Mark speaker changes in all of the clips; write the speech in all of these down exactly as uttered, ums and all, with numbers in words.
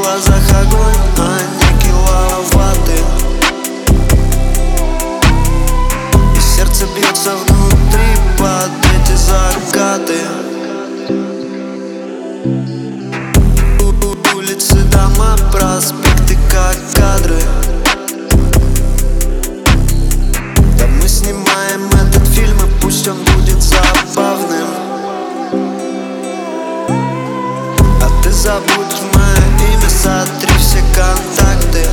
Speaker 1: глазах огонь, а не киловатты. И сердце бьется внутри под эти закаты. Улицы, дома, проспекты, как кадры. Да мы снимаем этот фильм, и пусть он будет забавным. А ты забудь мое имя, сотри все контакты.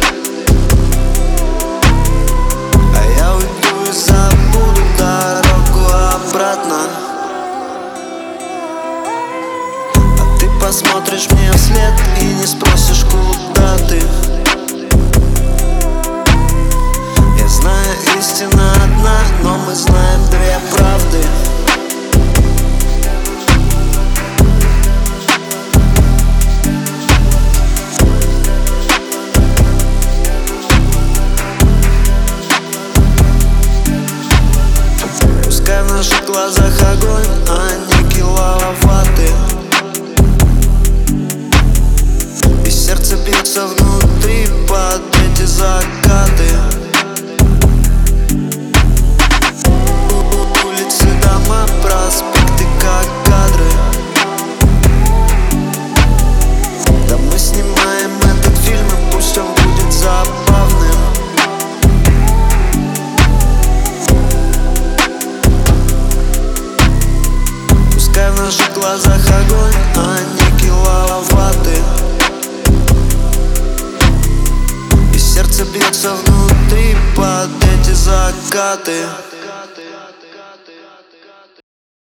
Speaker 1: А я уйду и забуду дорогу обратно. А ты посмотришь мне вслед и не спросишь, куда ты. Я знаю, истина одна, но мы знаем две правды. Пускай в наших глазах огонь, а не киловатты. И сердце бьется внутри под эти закаты. Улицы, дома, проспекты, как кадры. Да мы снимаем этот фильм, и пусть он будет забавным. Пускай в наших глазах огонь, а не киловатты. И сердце бьется внутри под эти закаты.